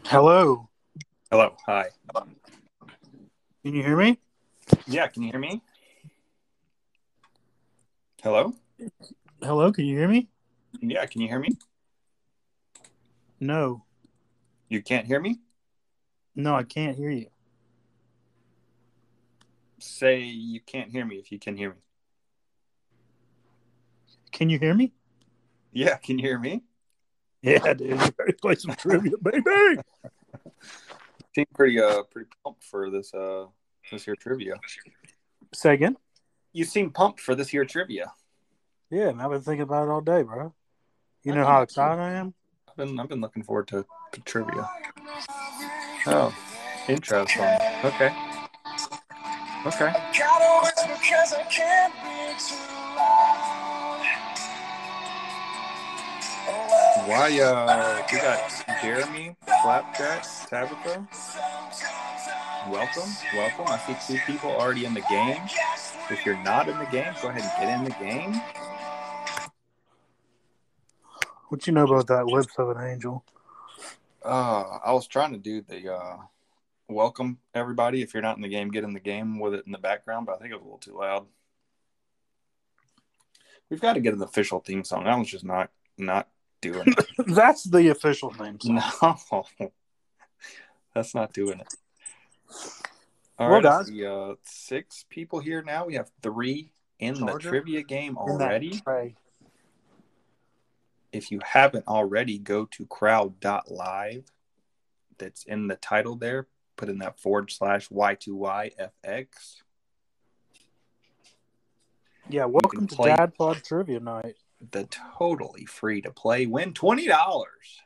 Hello. Hello. Hi. Can you hear me? Yeah, can you hear me? Hello? Hello, can you hear me? Yeah, can you hear me? No. You can't hear me? No, I can't hear you. Say you can't hear me if you can hear me. Can you hear me? Yeah, can you hear me? Yeah, dude. You ready to play some trivia, baby? Seem pretty pumped for this here trivia. Say again? You seem pumped for this here trivia. Yeah, man, I've been thinking about it all day, bro. You I know know how that. excited I am? I've been looking forward to trivia. Oh, intro song. Okay. Why we got Jeremy, Flapjack, Tabitha. Welcome. I see 2 people already in the game. If you're not in the game, go ahead and get in the game. What you know about that Lips of an Angel? I was trying to do the welcome everybody. If you're not in the game, get in the game with it in the background, but I think it was a little too loud. We've got to get an official theme song. That one's just not doing it. That's the official theme song. No, that's not doing it. All well, right, guys, I see 6 people here now. We have 3 in the trivia game already. If you haven't already, go to crowd.live. That's in the title there. Put in that /Y2YFX. Yeah, welcome to Dad Pod Trivia Night. The totally free to play. Win $20.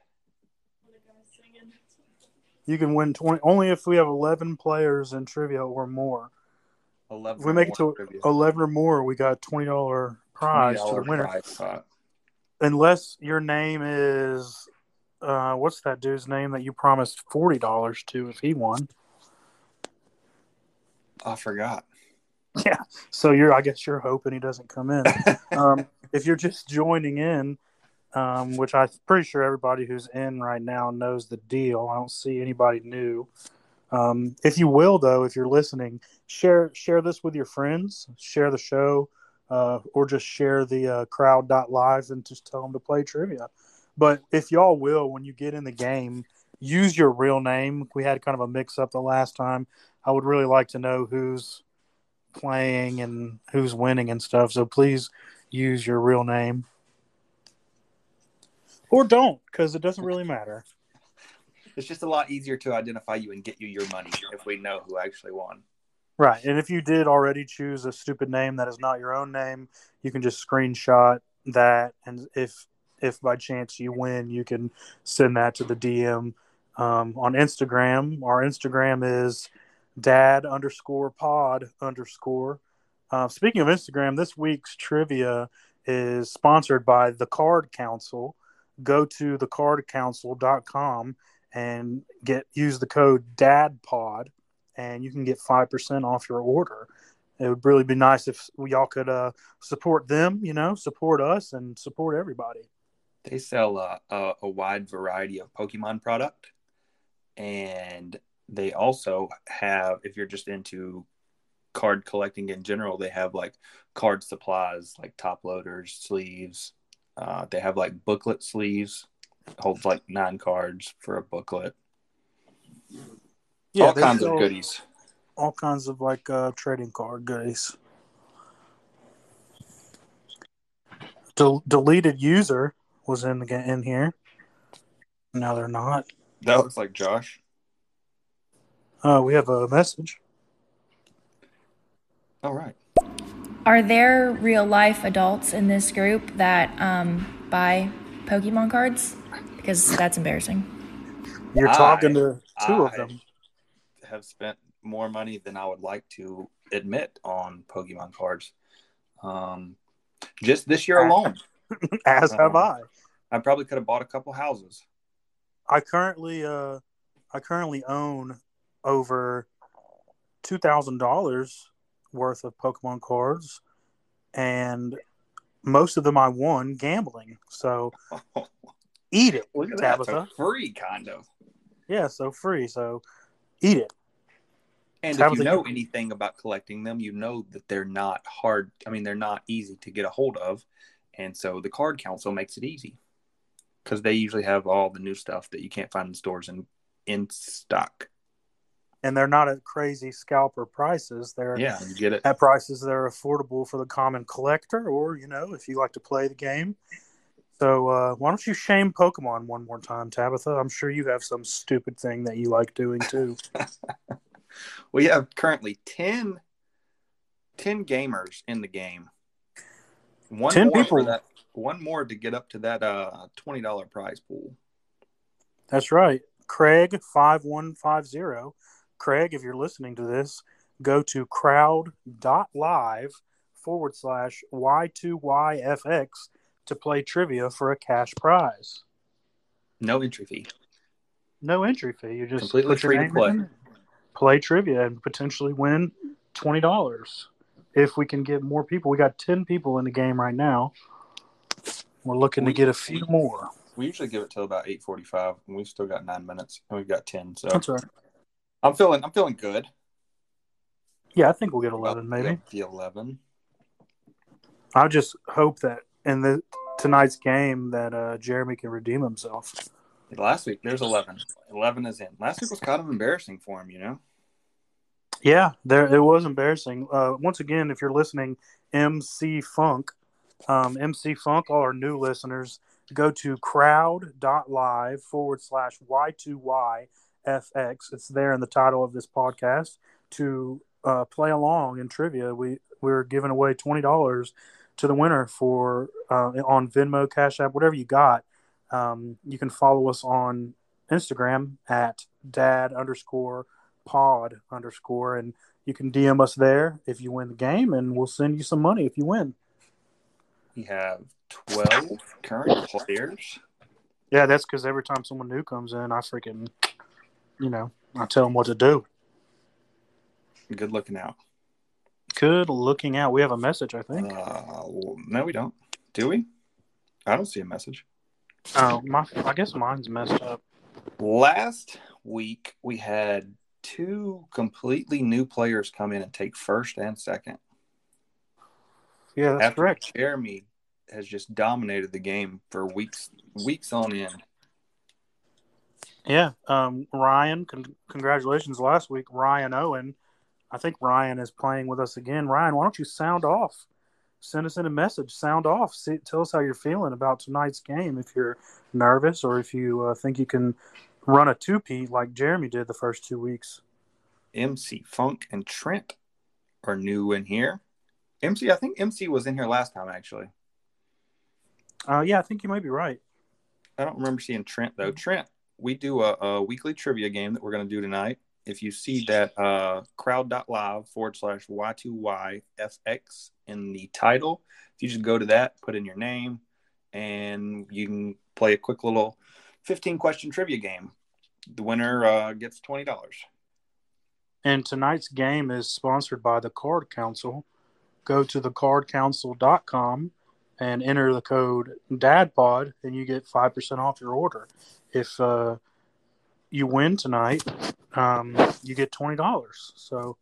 You can win 20 only if we have 11 players in trivia or more. 11 if we make it to trivia. 11 or more, we got a $20 prize to the winner. Unless your name is, what's that dude's name that you promised $40 to if he won? I forgot. Yeah, so I guess you're hoping he doesn't come in. If you're just joining in, which I'm pretty sure everybody who's in right now knows the deal. I don't see anybody new. If you will, though, if you're listening, share this with your friends, share the show, or just share the crowd.live and just tell them to play trivia. But if y'all will, when you get in the game, use your real name. We had kind of a mix-up the last time. I would really like to know who's playing and who's winning and stuff. So please use your real name. Or don't, because it doesn't really matter. It's just a lot easier to identify you and get you your money if we know who actually won. Right. And if you did already choose a stupid name that is not your own name, you can just screenshot that. And if by chance you win, you can send that to the DM on Instagram. Our Instagram is dad_pod_. Speaking of Instagram, this week's trivia is sponsored by The Card Council. Go to thecardcouncil.com and use the code DADPOD, and you can get 5% off your order. It would really be nice if y'all could support them, support us, and support everybody. They sell a wide variety of Pokemon product, and they also have, if you're just into card collecting in general, they have like card supplies like top loaders, sleeves. They have like booklet sleeves, holds like 9 cards for a booklet. Yeah, all kinds of goodies. All kinds of like trading card goodies. Deleted user was in here. Now they're not. That looks like Josh. We have a message. All right. Are there real life adults in this group that buy Pokemon cards? Because that's embarrassing. You're talking to 2 of them. Have spent more money than I would like to admit on Pokemon cards. Just this year alone. As have I. I probably could have bought a couple houses. I currently own over $2,000 worth of Pokemon cards, and most of them I won gambling. So eat it, Look at Tabitha. that. So free, kind of. Yeah, so free. So eat it. And if you know anything about collecting them, you know that they're not hard. I mean, they're not easy to get a hold of. And so the Card Council makes it easy because they usually have all the new stuff that you can't find in stores in stock. And they're not at crazy scalper prices. They're you get it at prices that are affordable for the common collector, or, if you like to play the game. So why don't you shame Pokemon one more time, Tabitha? I'm sure you have some stupid thing that you like doing too. We have currently 10 gamers in the game. 10 more people. One more to get up to that $20 prize pool. That's right. Craig 5150. Craig, if you're listening to this, go to crowd.live/Y2YFX to play trivia for a cash prize. No entry fee. No entry fee. You just completely put your free name to play. Play trivia, and potentially win $20. If we can get more people. We got 10 people in the game right now. We're looking to get a few more. We usually give it till about 8:45, and we've still got 9 minutes, and we've got 10. So that's right. I'm feeling good. Yeah, I think we'll get 11, maybe. The 11. I just hope that in tonight's game that Jeremy can redeem himself. Last week, there's 11. 11 is in. Last week was kind of embarrassing for him, Yeah, it was embarrassing. Once again, if you're listening, MC Funk, all our new listeners, go to crowd.live/Y2YFX. It's there in the title of this podcast to play along in trivia. We're giving away $20 to the winner for on Venmo, Cash App, whatever you got. You can follow us on Instagram at dad_pod_, and you can DM us there if you win the game, and we'll send you some money if you win. We have 12 current players. Yeah, that's because every time someone new comes in, I freaking, I tell them what to do. Good looking out. Good looking out. We have a message, I think. No, we don't. Do we? I don't see a message. Oh, I guess mine's messed up. Last week, we had 2 completely new players come in and take first and second. Yeah, that's correct. Jeremy has just dominated the game for weeks on end. Yeah, Ryan, congratulations last week. Ryan Owen, I think Ryan is playing with us again. Ryan, why don't you sound off? Send us in a message. Sound off. Tell us how you're feeling about tonight's game. If you're nervous or if you think you can run a two-peat like Jeremy did the first 2 weeks. MC Funk and Trent are new in here. I think MC was in here last time, actually. Yeah, I think you might be right. I don't remember seeing Trent, though. Trent, we do a weekly trivia game that we're going to do tonight. If you see that crowd.live/Y2YFX in the title, if you just go to that, put in your name, and you can play a quick little 15-question trivia game. The winner gets $20. And tonight's game is sponsored by the Card Council. Go to thecardcouncil.com and enter the code DADPOD, and you get 5% off your order. If you win tonight, you get $20. So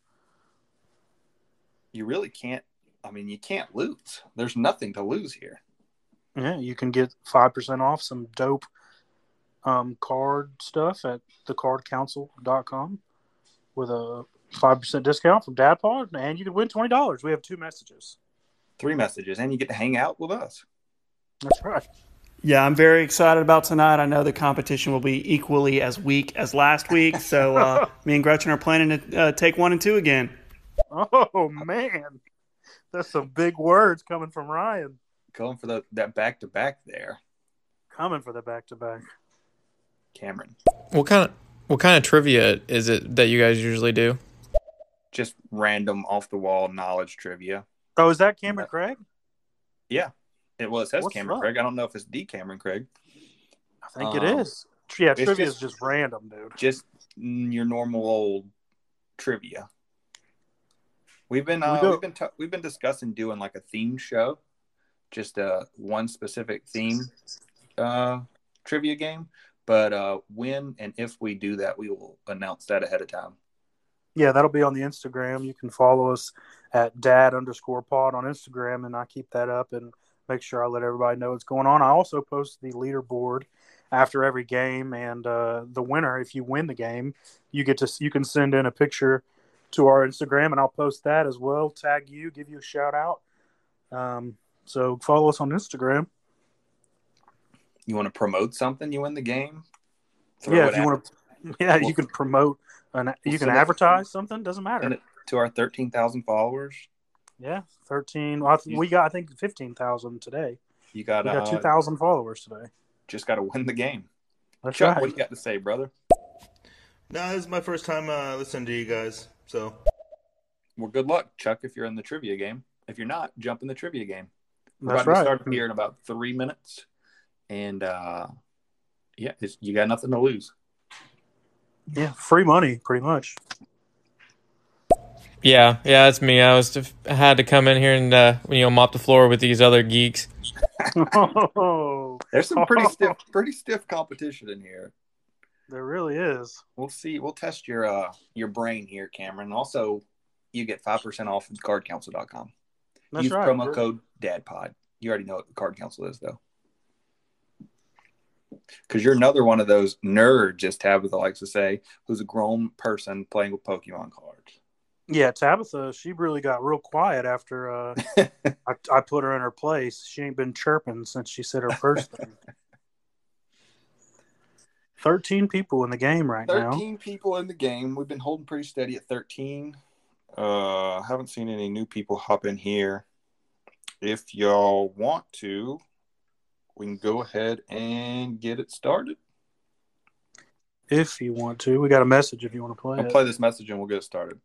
you really can't. I mean, you can't lose. There's nothing to lose here. Yeah, you can get 5% off some dope card stuff at thecardcouncil.com with a 5% discount from DadPod, and you can win $20. We have 2 messages. 3 messages, and you get to hang out with us. That's right. Yeah, I'm very excited about tonight. I know the competition will be equally as weak as last week, so me and Gretchen are planning to take 1 and 2 again. Oh, man. That's some big words coming from Ryan. Going for that back-to-back there. Coming for the back-to-back. Cameron. What kind of trivia is it that you guys usually do? Just random off-the-wall knowledge trivia. Oh, is that Cameron Craig? Yeah. It says What's Cameron up? Craig. I don't know if it's the Cameron Craig. I think it is. Yeah, trivia is just random, dude. Just your normal old trivia. We've been discussing doing like a theme show, just one specific theme trivia game. But when and if we do that, we will announce that ahead of time. Yeah, that'll be on the Instagram. You can follow us at dad_pod on Instagram, and I keep that up and make sure I let everybody know what's going on. I also post the leaderboard after every game, and the winner, if you win the game, you can send in a picture to our Instagram, and I'll post that as well. Tag you, give you a shout out. So follow us on Instagram. You want to promote something? You win the game. If you want to. Yeah, you can promote. You can advertise something. Doesn't matter. Send it to our 13,000 followers. Yeah, 13. Well, we got, I think, 15,000 today. We got 2,000 followers today. Just got to win the game. That's Chuck, right. what do you got to say, brother? No, this is my first time listening to you guys. So, well, good luck, Chuck. If you're in the trivia game. If you're not, jump in the trivia game. We're That's about right. to start here in about 3 minutes, and you got nothing to lose. Yeah, free money, pretty much. Yeah, that's me. I had to come in here and mop the floor with these other geeks. There's some pretty stiff competition in here. There really is. We'll see. We'll test your brain here, Cameron. Also, you get 5% off at cardcouncil.com. That's Use right. promo code DADPOD. You already know what the Card Council is, though. Because you're another one of those nerds, as Tabitha likes to say, who's a grown person playing with Pokemon cards. Yeah, Tabitha, she really got real quiet after I put her in her place. She ain't been chirping since she said her first thing. 13 people in the game right now. 13 people in the game. We've been holding pretty steady at 13. Haven't seen any new people hop in here. If y'all want to, we can go ahead and get it started. If you want to. We got a message if you want to play I'll it. play this message and we'll get it started.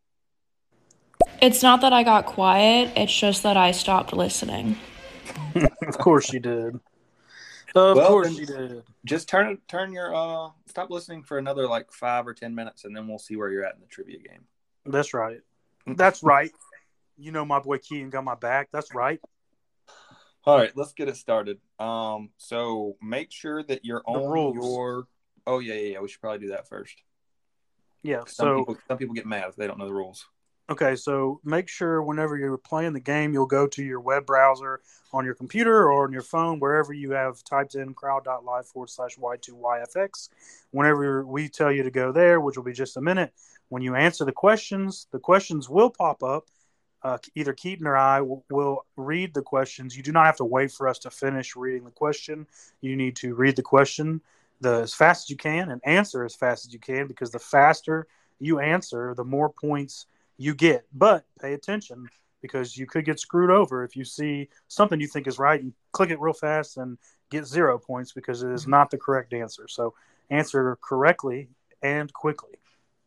It's not that I got quiet, it's just that I stopped listening. Of course you did. Of course you did. Just turn your stop listening for another 5 or 10 minutes, and then we'll see where you're at in the trivia game. That's right. That's right. You know my boy Keaton got my back. That's right. All right, let's get it started. So make sure that you're on your. Oh yeah. We should probably do that first. Yeah. Some people get mad if they don't know the rules. Okay, so make sure whenever you're playing the game, you'll go to your web browser on your computer or on your phone, wherever you have typed in crowd.live/Y2YFX. Whenever we tell you to go there, which will be just a minute, when you answer the questions will pop up. Either Keaton or I will read the questions. You do not have to wait for us to finish reading the question. You need to read the question as fast as you can and answer as fast as you can, because the faster you answer, the more points you get. But pay attention, because you could get screwed over if you see something you think is right and click it real fast and get 0 points because it is not the correct answer. So answer correctly and quickly.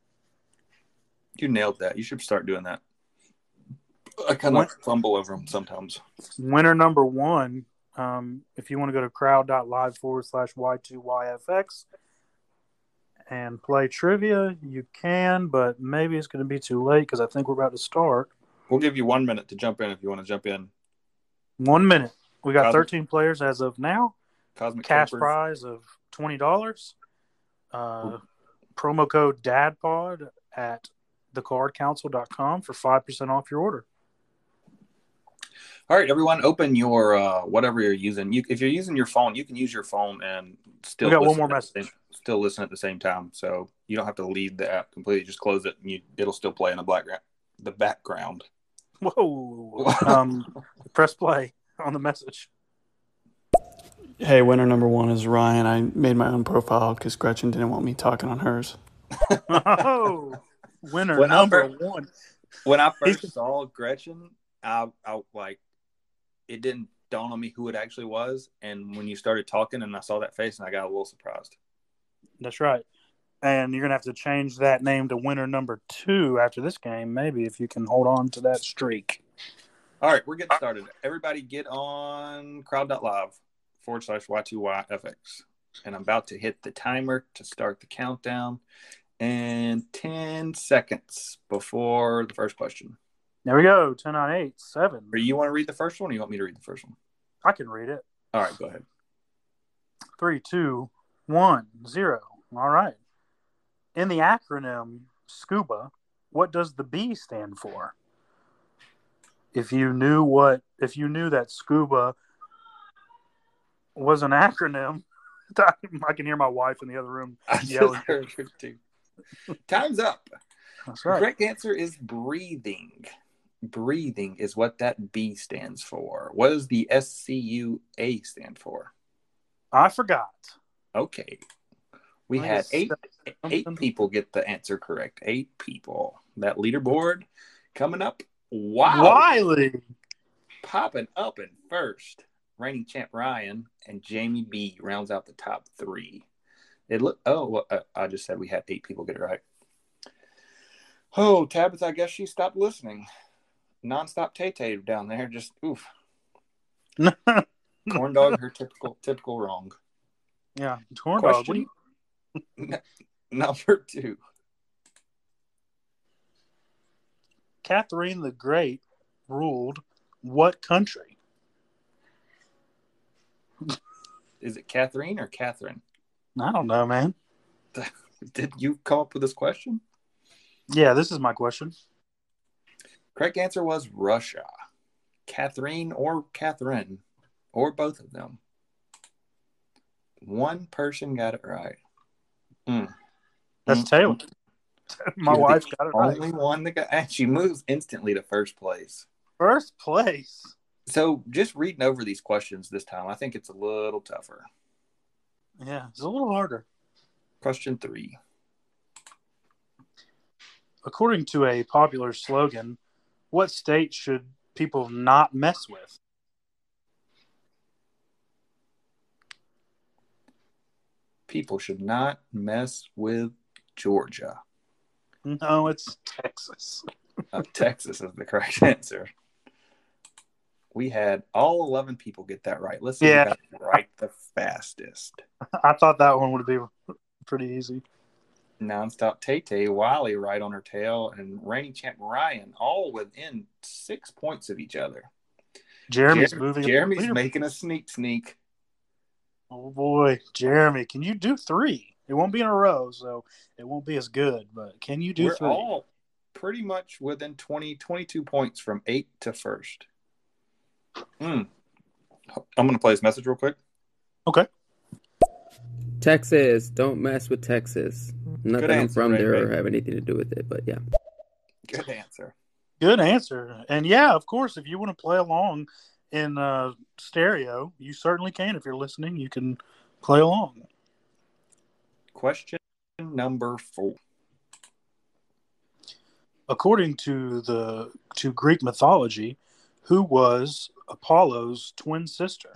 You nailed that. You should start doing that. I kind of fumble over them sometimes. Winner number 1, if you want to go to crowd.live/Y2YFX and play trivia, you can, but maybe it's going to be too late because I think we're about to start. We'll give you 1 minute to jump in if you want to jump in. 1 minute. We got 13 players as of now. Cosmic Cash Capers. prize of $20. Promo code DADPOD at thecardcouncil.com for 5% off your order. All right, everyone, open your whatever you're using. If you're using your phone, you can use your phone and still. We got one more message. Still listen at the same time, so you don't have to leave the app completely. Just close it, and it'll still play in the background. Whoa! Press play on the message. Hey, winner number 1 is Ryan. I made my own profile because Gretchen didn't want me talking on hers. Oh, winner number 1. When I first saw Gretchen, I it didn't dawn on me who it actually was. And when you started talking and I saw that face, and I got a little surprised. That's right. And you're going to have to change that name to winner number 2 after this game, maybe, if you can hold on to that streak. All right, we're getting started. Everybody get on crowd.live/Y2YFX. And I'm about to hit the timer to start the countdown. And 10 seconds before the first question. There we go. 10, 9, 8, 7. Do you want to read the first one, or you want me to read the first one? I can read it. All right, go ahead. 3, 2, 1-0. All right. In the acronym SCUBA, what does the B stand for? If you knew that SCUBA was an acronym, I can hear my wife in the other room yelling. I just heard her too. Time's up. That's The right. correct answer is breathing. Breathing is what that B stands for. What does the SCUA stand for? I forgot. Okay. We I had think eight it's something. people get the answer correct. 8 people. That leaderboard coming up. Wow. Wiley. Popping up in first. Reigning champ Ryan and Jamie B rounds out the top 3. I just said we had 8 people get it right. Oh, Tabitha, I guess she stopped listening. Nonstop Tay-Tay down there, just oof. Corn dog, her typical wrong. Yeah, corn dog. Question number 2. Catherine the Great ruled what country? Is it Catherine or Catherine? I don't know, man. Did you come up with this question? Yeah, this is my question. Correct answer was Russia. Catherine or Catherine, or both of them. One person got it right. That's Taylor. My You're wife the got it right. only one that got, and she moves instantly to first place. First place. So just reading over these questions this time, I think it's a little tougher. Yeah, it's a little harder. Question 3. According to a popular slogan, what state should people not mess with? People should not mess with Georgia. No, it's Texas. Texas is the correct answer. We had all 11 people get that right. Let's see who got it right the fastest. I thought that one would be pretty easy. Nonstop Tay-Tay, Wiley right on her tail, and reigning champ Ryan all within 6 points of each other. Jeremy's making a sneak. Oh boy, Jeremy, can you do 3? It won't be in a row, so it won't be as good, but can you do 3? We're all pretty much within 22 points from 8 to first. I'm going to play this message real quick. Okay. Texas, don't mess with Texas. Not that I'm from there or have anything to do with it, but yeah. Good answer. Good answer. And yeah, of course, if you want to play along in stereo, you certainly can. If you're listening, you can play along. Question number 4. According to Greek mythology, who was Apollo's twin sister?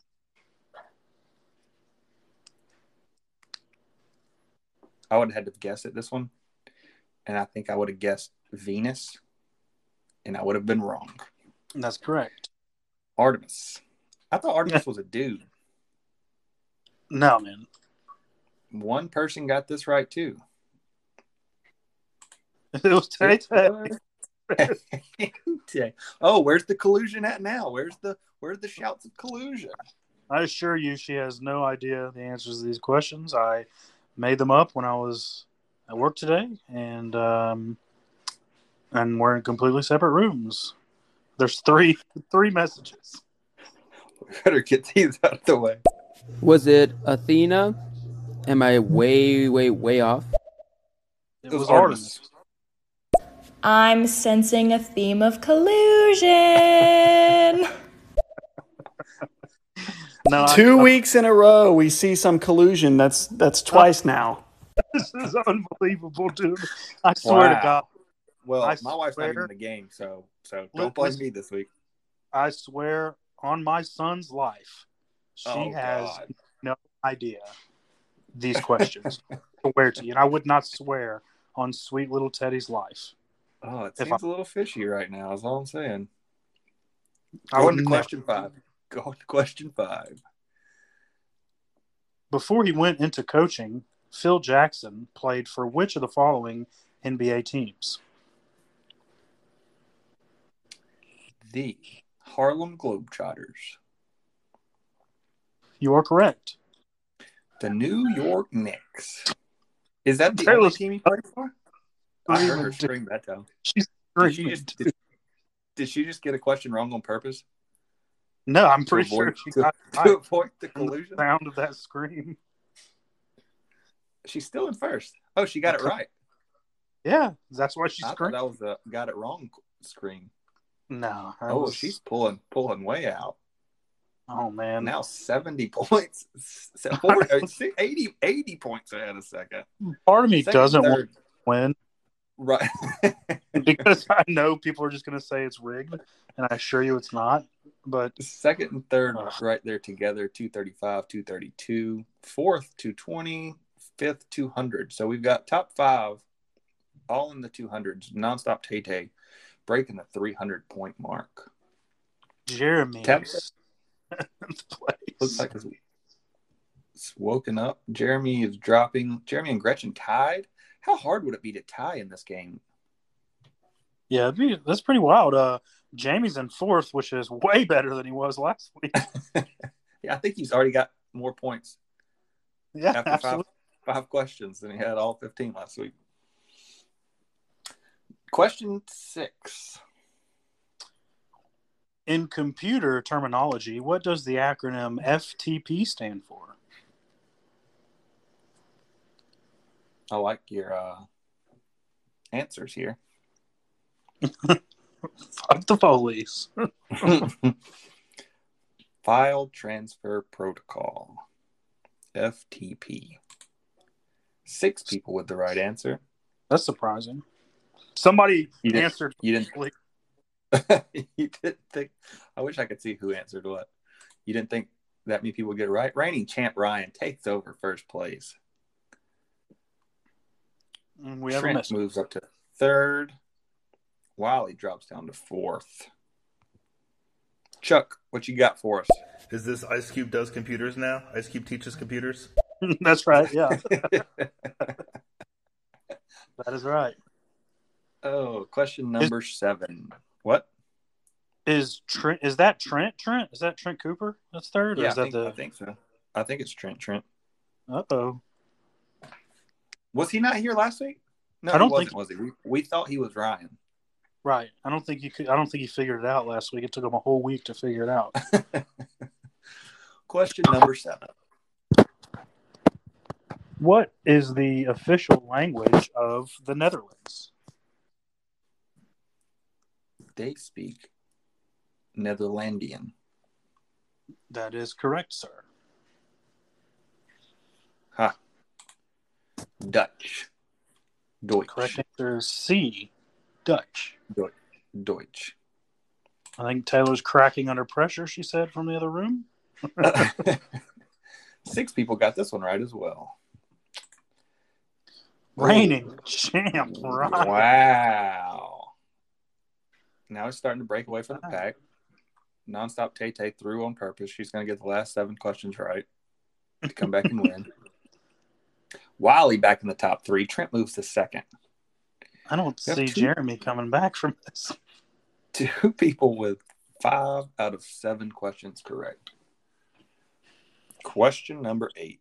I would have had to guess at this one, and I think I would have guessed Venus, and I would have been wrong. That's correct. Artemis. I thought Artemis was a dude. No, man. One person got this right, too. It was Tay-Tay. Oh, where's the collusion at now? Where's the shouts of collusion? I assure you she has no idea the answers to these questions. I made them up when I was at work today, and we're in completely separate rooms. There's three messages. We better get these out of the way. Was it Athena? Am I way off? It was Artemis. I'm sensing a theme of collusion. No, 2 weeks in a row, we see some collusion. That's twice now. This is unbelievable, dude. I swear to God. Well, my wife's not even in the game, so don't blame me this week. I swear on my son's life, she has no idea these questions. I swear to you, and I would not swear on sweet little Teddy's life. Oh, it seems a little fishy right now, is all I'm saying. Going to question 5. Go to question 5. Before he went into coaching, Phil Jackson played for which of the following NBA teams? The Harlem Globetrotters. You are correct. The New York Knicks. Is that the Taylor only team you play for? I heard her Screaming, dude. scream that time. She's Did screaming. she just get a question wrong on purpose No, I'm to pretty sure avoid she to, got it to right avoid the from the collusion? sound of that scream. She's still in first. Oh, she got it right. Yeah, that's why she I thought screamed. that was a got it wrong scream. No. that Oh, was- she's pulling way out. Oh, man. Now 70 points. 80 points ahead a second. Part of me Second, doesn't want third. to win Right. because I know people are just going to say it's rigged, and I assure you it's not. But Second and third Ugh. right there together, 235, 232. Fourth, 220. Fifth, 200. So we've got top five all in the 200s. Nonstop Tay breaking the 300-point mark. Jeremy Tap- is seventh Looks place. like it's woken up. Jeremy is dropping. Jeremy and Gretchen tied. How hard would it be to tie in this game? Yeah, that's pretty wild. Jamie's in fourth, which is way better than he was last week. Yeah, I think he's already got more points Yeah, after absolutely. five questions than he had all 15 last week. Question 6. In computer terminology, what does the acronym FTP stand for? I like your answers here. Fuck the police. File Transfer Protocol, FTP. 6 people with the right answer. That's surprising. Somebody You didn't- answered. You didn't you didn't think. I wish I could see who answered what. You didn't think that many people get it right. Reigning champ Ryan takes over first place. We have a Trent miss. moves up to third. Wiley drops down to fourth. Chuck, what you got for us? Is this Ice Cube does computers now? Ice Cube teaches computers? That's right. Yeah, that is right. Oh, question number 7. What? Is that Trent? Is that Trent Cooper? That's third. Or Yeah, is that I think so. I think it's Trent. Uh-oh. Was he not here last week? No, I don't he wasn't, think- was he? We thought he was Ryan. Right. I don't think he figured it out last week. It took him a whole week to figure it out. Question number 7. What is the official language of the Netherlands? They speak Netherlandian. That is correct, sir. Ha. Dutch. Deutsch. Correct answer is C, Dutch. Deutsch. I think Taylor's cracking under pressure, she said from the other room. 6 people got this one right as well. Reigning champ, right? Wow. Now it's starting to break away from the pack. Nonstop Tay threw on purpose. She's going to get the last 7 questions right to come back and win. Wiley back in the top 3. Trent moves to second. I don't We have see 2 Jeremy coming back from this. 2 people with 5 out of 7 questions correct. Question number 8.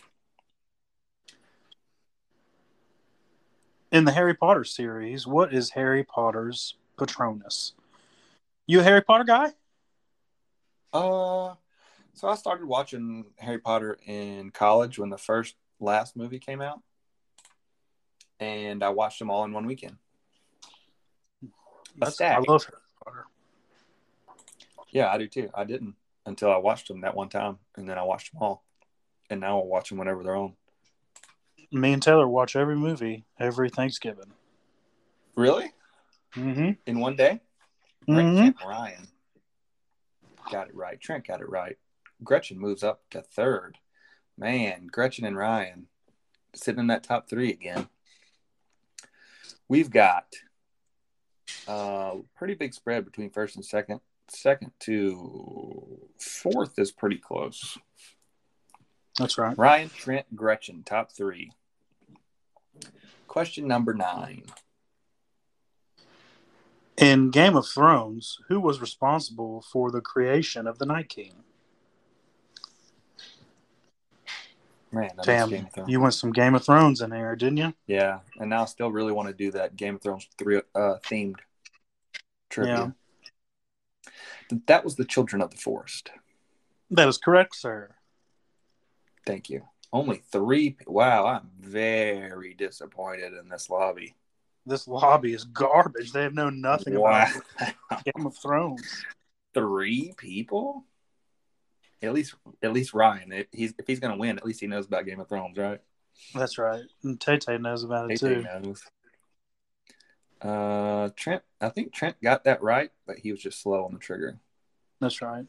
In the Harry Potter series, what is Harry Potter's Patronus? You a Harry Potter guy? So I started watching Harry Potter in college when the last movie came out, and I watched them all in one weekend. I Stag. love Harry Potter. Yeah, I do too. I didn't until I watched them that one time, and then I watched them all, and now I'll watch them whenever they're on. Me and Taylor watch every movie every Thanksgiving. Really? Mm-hmm. In one day? Right, Ryan got it right. Trent got it right. Gretchen moves up to third. Man, Gretchen and Ryan sitting in that top 3 again. We've got a pretty big spread between first and second. Second to fourth is pretty close. That's right. Ryan, Trent, Gretchen, top 3. Question number 9. In Game of Thrones, who was responsible for the creation of the Night King? Man, I miss Damn, Game of Thrones. you went some Game of Thrones in here, didn't you? Yeah, and now I still really want to do that Game of Thrones themed trivia. Yeah. That was the Children of the Forest. That is correct, sir. Thank you. Only 3. Wow, I'm very disappointed in this lobby. This lobby is garbage. They have known nothing about Game of Thrones. 3 people? At least Ryan. If he's going to win, at least he knows about Game of Thrones, right? That's right. And Tay knows about it too. Knows. Trent. I think Trent got that right, but he was just slow on the trigger. That's right.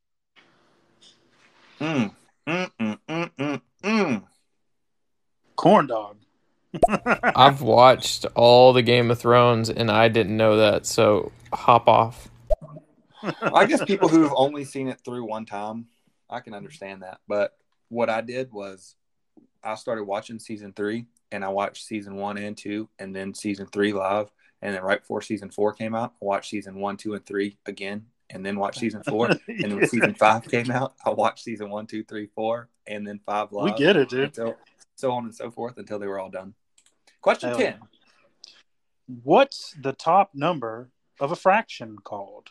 Corn dog. I've watched all the Game of Thrones, and I didn't know that, so hop off. I guess people who've only seen it through one time, I can understand that. But what I did was I started watching season 3, and I watched season 1 and 2, and then season 3 live. And then right before season 4 came out, I watched season 1, 2, and 3 again, and then watched season 4. And then when season 5 came out, I watched season 1, 2, 3, 4, and then 5 live. We get it, dude. So on and so forth until they were all done. Question 10. What's the top number of a fraction called?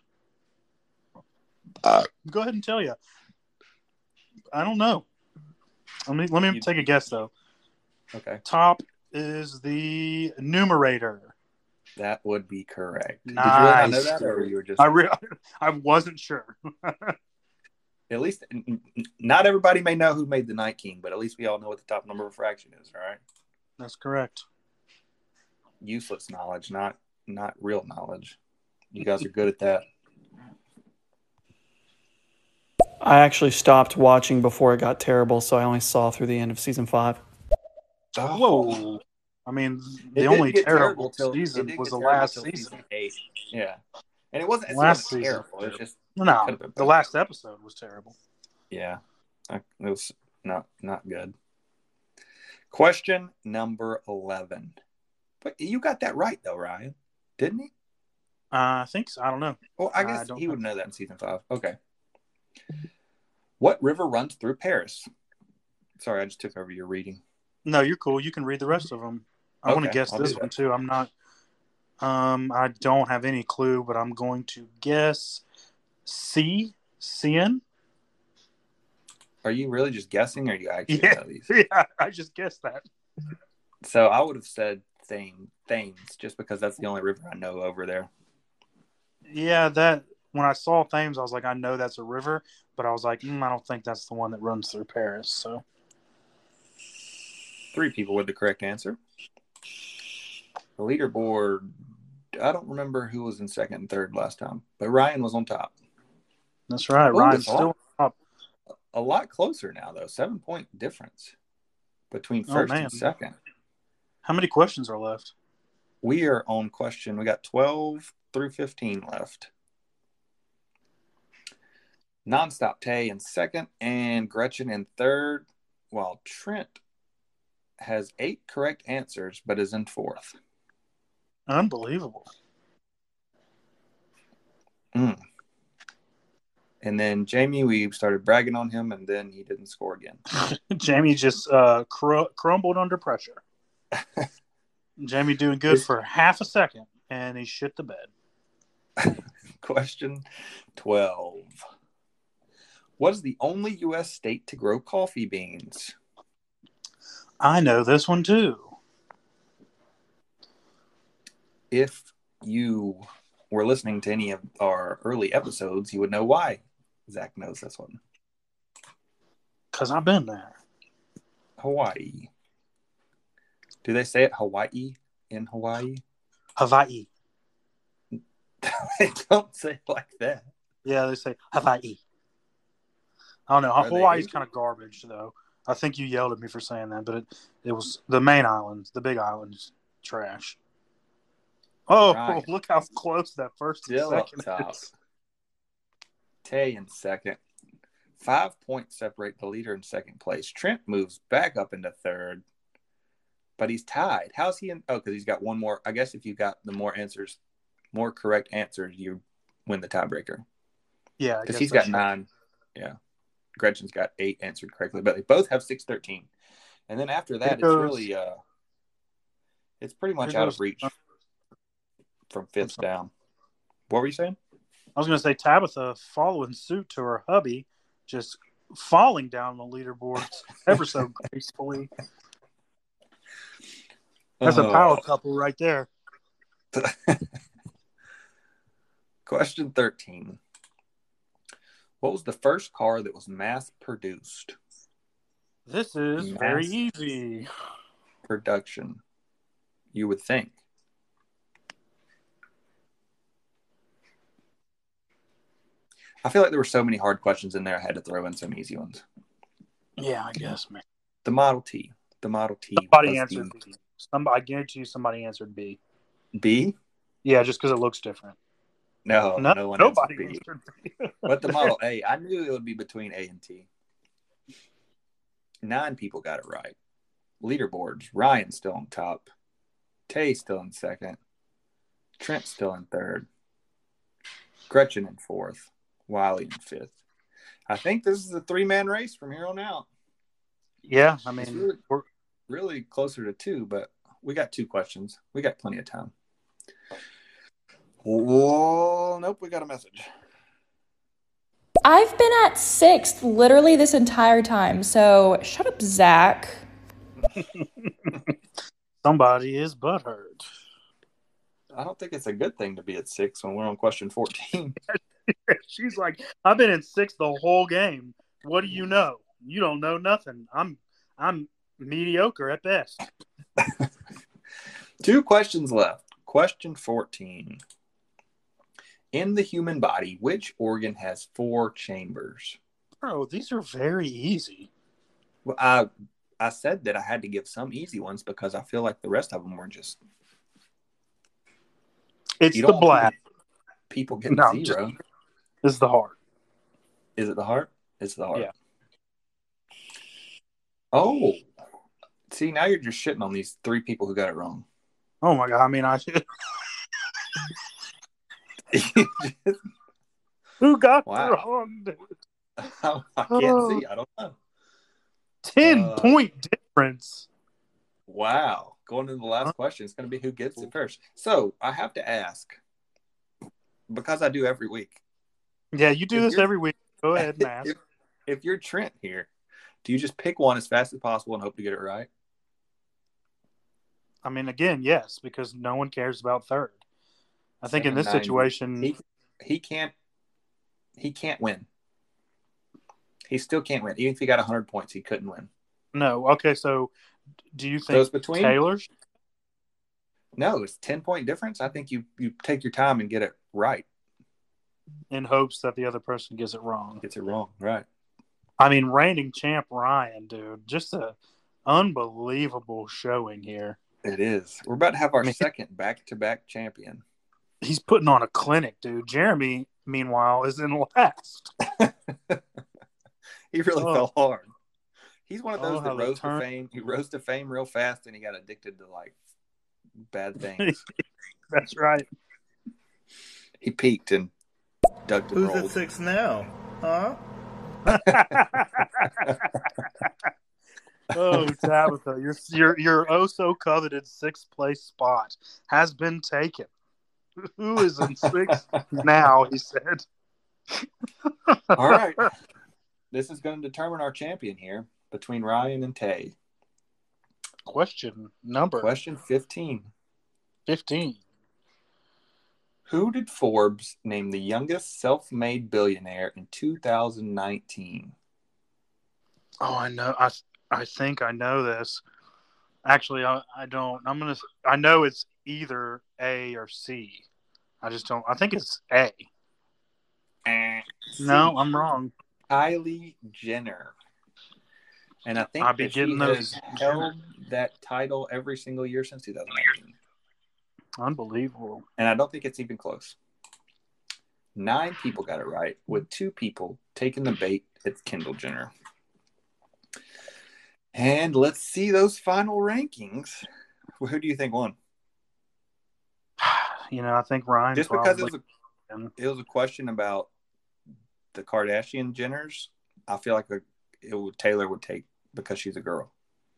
Go ahead and tell you. I don't know. Let me take a guess, though. Okay. Top is the numerator. That would be correct. Nice. Did you really not know that, or you were just? I wasn't sure. At least, not everybody may know who made the Night King, but at least we all know what the top number of a fraction is, all right? That's correct. Useless knowledge, not real knowledge. You guys are good at that. I actually stopped watching before it got terrible, so I only saw through the end of season 5. Oh. Whoa. I mean, the only terrible season was the last season. 8. Yeah. And it wasn't last season. Terrible. It was just the last episode was terrible. Yeah. It was not good. Question number 11. But you got that right, though, Ryan. Didn't he? I think so. I don't know. Well, I guess he would know that in season 5. Okay. What river runs through Paris? Sorry, I just took over your reading. No, you're cool. You can read the rest of them. I want to guess this one, too. I'm not... I don't have any clue, but I'm going to guess Seine. Are you really just guessing, or are you actually know these? Yeah, I just guessed that. So I would have said Thames, just because that's the only river I know over there. Yeah, when I saw Thames, I was like, I know that's a river, but I was like, I don't think that's the one that runs through Paris. So 3 people with the correct answer. The leaderboard, I don't remember who was in second and third last time, but Ryan was on top. That's right. Ryan's still on top. A lot closer now, though. 7-point difference between first and second. How many questions are left? We are on question. We got 12 through 15 left. Nonstop Tay in second and Gretchen in third, while Trent has 8 correct answers but is in fourth. Unbelievable. And then Jamie, we started bragging on him, and then he didn't score again. Jamie just crumbled under pressure. Jamie doing good for half a second, and he shit the bed. Question 12. What is the only U.S. state to grow coffee beans? I know this one, too. If you were listening to any of our early episodes, you would know why Zach knows this one. Because I've been there. Hawaii. Do they say it Hawaii in Hawaii? Hawaii. They don't say it like that. Yeah, they say Hawaii. I don't know. Hawaii's kind of garbage, though. I think you yelled at me for saying that, but it was the main islands, the big islands, trash. Oh, right. Look how close that first and second is. Tay in second. 5 points separate the leader in second place. Trent moves back up into third, but he's tied. How's he in? Oh, because he's got one more. I guess if you got the more correct answers, you win the tiebreaker. Yeah, because he's got 9. Yeah. Gretchen's got 8 answered correctly, but they both have 613. And then after that, it's really it's pretty much out of reach from 5th down. What were you saying? I was going to say Tabitha following suit to her hubby, just falling down the leaderboards ever so gracefully. That's a power couple right there. Question 13. What was the first car that was mass-produced? This is very easy. Production, you would think. I feel like there were so many hard questions in there, I had to throw in some easy ones. Yeah, I guess, man. The Model T. The Model T. Somebody answered B. I guarantee you somebody answered B. B? Yeah, just because it looks different. No one nobody answered B. But the Model A, I knew it would be between A and T. 9 people got it right. Leaderboards. Ryan's still on top. Tay still in 2nd. Trent still in 3rd. Gretchen in 4th. Wiley in 5th. I think this is a 3-man race from here on out. Yeah, I mean, we're really closer to 2, but we got 2 questions. We got plenty of time. Oh, nope, we got a message. I've been at 6th literally this entire time, so shut up, Zach. Somebody is butthurt. I don't think it's a good thing to be at 6 when we're on question 14. She's like, I've been in 6th the whole game. What do you know? You don't know nothing. I'm mediocre at best. 2 questions left. Question 14. In the human body, which organ has 4 chambers? Bro, these are very easy. Well, I said that I had to give some easy ones because I feel like the rest of them were just... It's the bladder. People getting 0. It's the heart. Is it the heart? It's the heart. Yeah. Oh. See, now you're just shitting on these 3 people who got it wrong. Oh, my God. I mean, Who got the wrong, dude? I can't see. I don't know. 10-point difference. Wow. Going into the last question, it's going to be who gets it first. So I have to ask, because I do every week. Yeah, you do this every week. Go ahead and ask. If you're Trent here, do you just pick one as fast as possible and hope to get it right? I mean, again, yes, because no one cares about 3rd. I think in this situation, he can't win. He still can't win. Even if he got 100 points, he couldn't win. No. Okay, so do you think between Taylor's? No, it's 10-point difference. I think you take your time and get it right. In hopes that the other person gets it wrong. Gets it wrong, right. I mean, reigning champ Ryan, dude. Just a unbelievable showing here. It is. We're about to have our second back-to-back champion. He's putting on a clinic, dude. Jeremy, meanwhile, is in last. He really fell hard. He's one of those that rose to fame. He rose to fame real fast, and he got addicted to, like, bad things. That's right. He peaked and dug the roll. Who's at 6 now? Huh? Oh, Tabitha, your oh so coveted 6th place spot has been taken. Who is in 6th now? He said. All right. This is going to determine our champion here between Ryan and Tay. Question 15. 15. Who did Forbes name the youngest self-made billionaire in 2019? Oh, I know. I think I know this. Actually, I don't. I know it's either A or C. I just don't. I think it's A. No, I'm wrong. Kylie Jenner. And I think that she has held that title every single year since 2019. Unbelievable. And I don't think it's even close. 9 people got it right, with 2 people taking the bait. It's Kendall Jenner. And let's see those final rankings. Who do you think won? I think Ryan. Just because it was a question about the Kardashian Jenners, I feel like Taylor would take because she's a girl.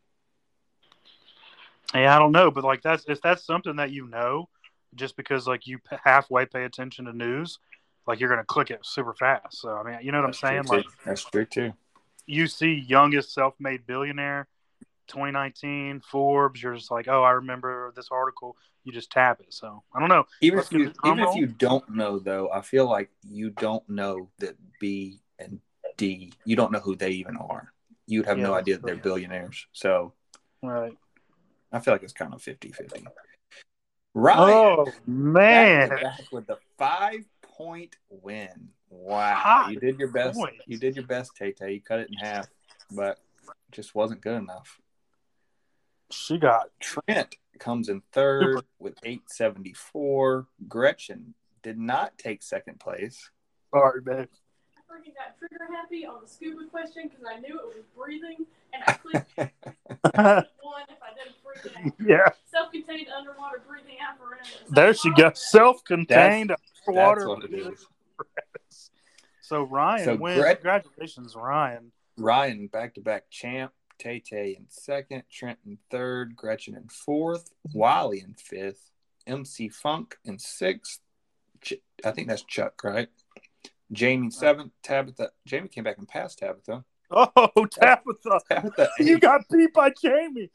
Yeah, I don't know, but like if that's something that just because like you halfway pay attention to news, like you're gonna click it super fast. So I mean, you know what I'm saying? Like that's true too. You see youngest self-made billionaire, 2019 Forbes. You're just like, oh, I remember this article. You just tap it. So I don't know. Even if you don't know though, I feel like you don't know that B and D. You don't know who they even are. You'd have no idea that they're billionaires. So right. I feel like it's kind of 50-50. Ryan. Oh, man. Back with the 5-point win. Wow. You did your best. You did your best, Tay-Tay. You cut it in half, but it just wasn't good enough. She got Trent comes in third with 874. Gretchen did not take second place. Sorry, babe. I freaking got trigger happy on the scuba question because I knew it was breathing, and I clicked one if I didn't freak out. Yeah. Self-contained underwater breathing apparatus. There she goes. Self-contained underwater. That's what it is. So Ryan wins. Congratulations, Ryan. Ryan, back-to-back champ. Tay-Tay in second. Trent in third. Gretchen in fourth. Wally in fifth. MC Funk in sixth. I think that's Chuck, right? Jamie seventh. Tabitha. Jamie came back and passed Tabitha. Oh, Tabitha. You got beat by Jamie.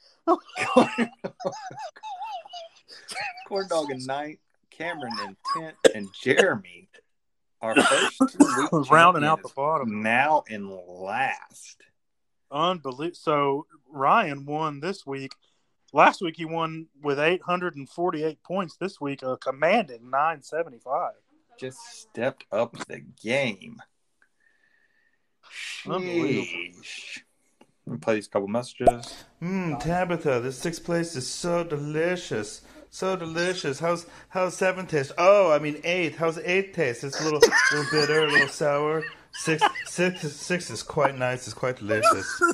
Corn Dog in ninth. Cameron in 10th. And Jeremy, our first 2 week rounding out the bottom. Now in last. Unbelievable. So Ryan won this week. Last week he won with 848 points. This week a commanding 975. Just stepped up the game. Sheesh. Let me play these couple messages. Tabitha, this sixth place is so delicious. So delicious. How's seventh taste? Oh, I mean eighth. How's eighth taste? It's a little bitter, a little sour. Six is quite nice. It's quite delicious.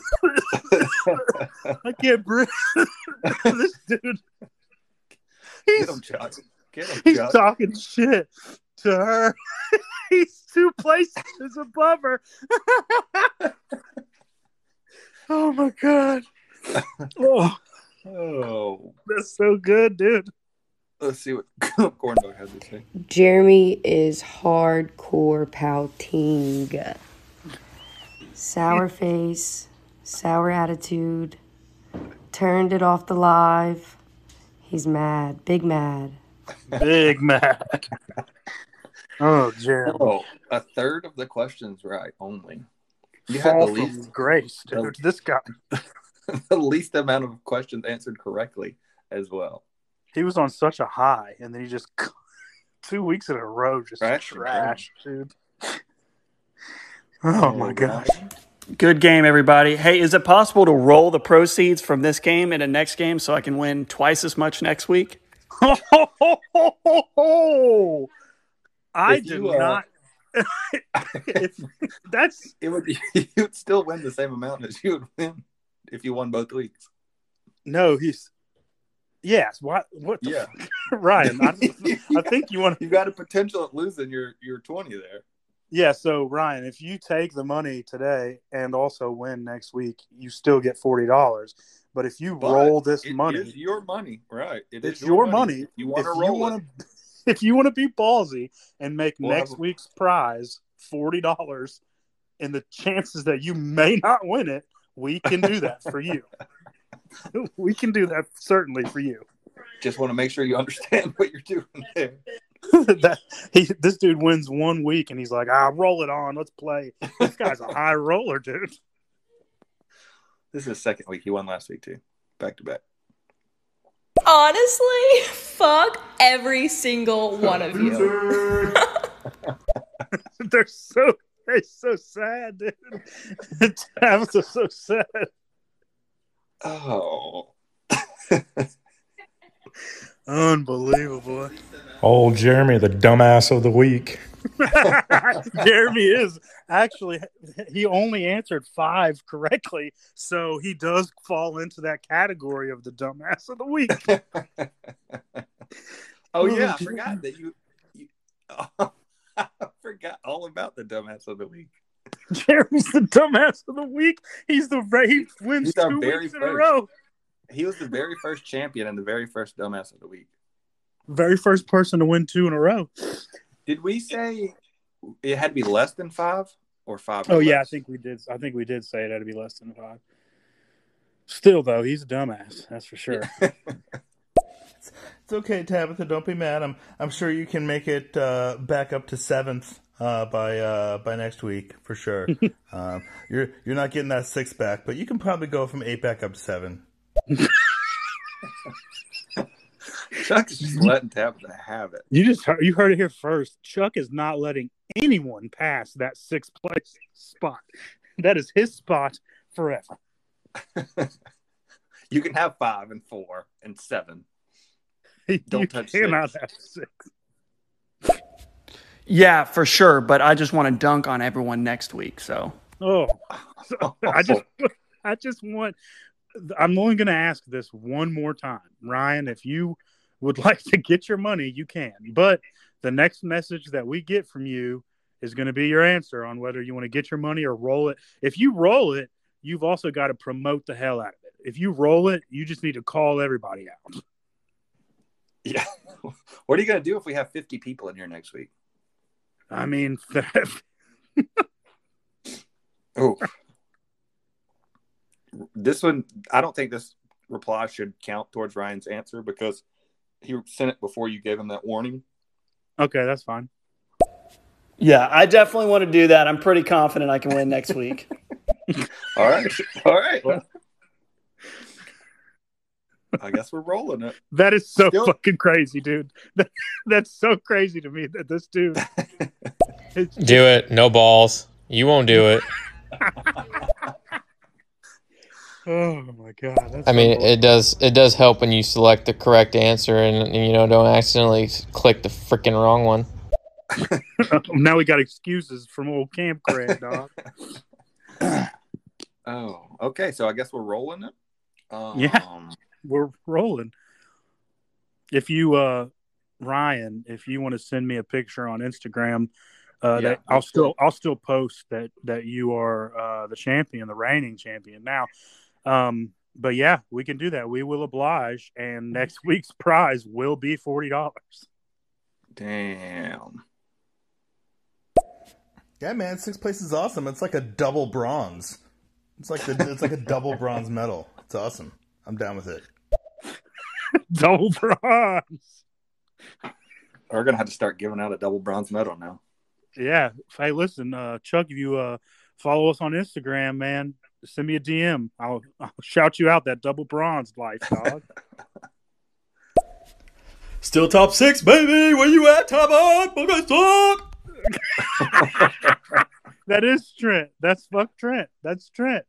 I can't breathe. This dude. Get him, Chuck. He's talking shit to her. He's 2 places above her. Oh my god. Oh, that's so good, dude. Let's see what Corn Dog has to say. Jeremy is hardcore pouting. Sour face, sour attitude, turned it off the live. He's mad, big mad. Big mad. Oh, Jeremy. Oh, a third of the questions right only. You had the from least grace, dude. This guy. The least amount of questions answered correctly as well. He was on such a high, and then he just 2 weeks in a row just trash, dude. Oh my gosh. Good game, everybody. Hey, is it possible to roll the proceeds from this game into next game so I can win twice as much next week? I did not. You would still win the same amount as you would win if you won both weeks. No, yes. What? Yeah, Ryan. I think you want. You got a potential at losing your 20 there. Yeah. So Ryan, if you take the money today and also win next week, you still get $40. But if you roll this money, it's your money, right? It's your money. You want to roll it. If you want to be ballsy and make next week's prize $40, and the chances that you may not win it, we can do that for you. We can do that certainly for you. Just want to make sure you understand what you're doing there. This dude wins 1 week and he's like, roll it on. Let's play. This guy's a high roller, dude. This is his second week. He won last week too. Back to back. Honestly, fuck every single one of you. They're so sad, dude. Tabitha's so sad. Oh. Unbelievable. Oh, Jeremy, the dumbass of the week. Jeremy is actually, he only answered 5 correctly, so he does fall into that category of the dumbass of the week. Oh yeah, I forgot that you I forgot all about the dumbass of the week. Jeremy's the dumbass of the week. He wins He's our 2 very weeks in a first. row. He was the very first champion and the very first dumbass of the week. Very first person to win 2 in a row. Did we say it had to be less than 5 or 5? Oh yeah, I think we did. I think we did say it had to be less than 5. Still though, he's a dumbass. That's for sure. It's okay, Tabitha. Don't be mad. I'm sure you can make it back up to 7th by next week for sure. You're not getting that 6 back, but you can probably go from 8 back up to 7. Chuck's just letting Tabitha have it. You heard it here first. Chuck is not letting anyone pass that 6th place spot. That is his spot forever. You can have 5 and 4 and 7. Don't touch 6. Have 6. Yeah, for sure. But I just want to dunk on everyone next week. So. I just want. I'm only going to ask this one more time, Ryan. If you would like to get your money, you can. But the next message that we get from you is going to be your answer on whether you want to get your money or roll it. If you roll it, you've also got to promote the hell out of it. If you roll it, you just need to call everybody out. Yeah. What are you going to do if we have 50 people in here next week? I mean, oh, this one, I don't think this reply should count towards Ryan's answer because he sent it before you gave him that warning. Okay, that's fine. Yeah, I definitely want to do that. I'm pretty confident I can win next week. All right. Well, I guess we're rolling it. That is so fucking crazy, dude. That's so crazy to me that this dude. Do it. No balls. You won't do it. Oh my god! I mean, it does help when you select the correct answer and don't accidentally click the freaking wrong one. Now we got excuses from old Camp Craig, dog. Oh, okay. So I guess we're rolling it. Yeah, we're rolling. If you, Ryan, if you want to send me a picture on Instagram, that I'll still post that you are the champion, the reigning champion now. But yeah, we can do that. We will oblige, and next week's prize will be $40. Damn. Yeah, man, 6th place is awesome. It's like a double bronze. It's like a double bronze medal. It's awesome. I'm down with it. Double bronze. We're gonna have to start giving out a double bronze medal now. Yeah. Hey, listen, Chuck, if you follow us on Instagram, man, send me a DM. I'll shout you out that double bronze life, dog. Still top 6, baby. Where you at, Tabot? That is Trent. That's fuck Trent. That's Trent.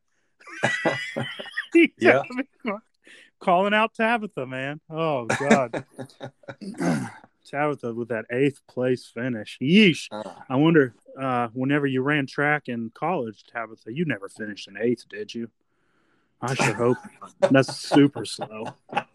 Yeah. Calling out Tabitha, man. Oh God. Tabitha with that 8th place finish. Yeesh. I wonder, whenever you ran track in college, Tabitha, you never finished in 8th, did you? I sure hope. That's super slow.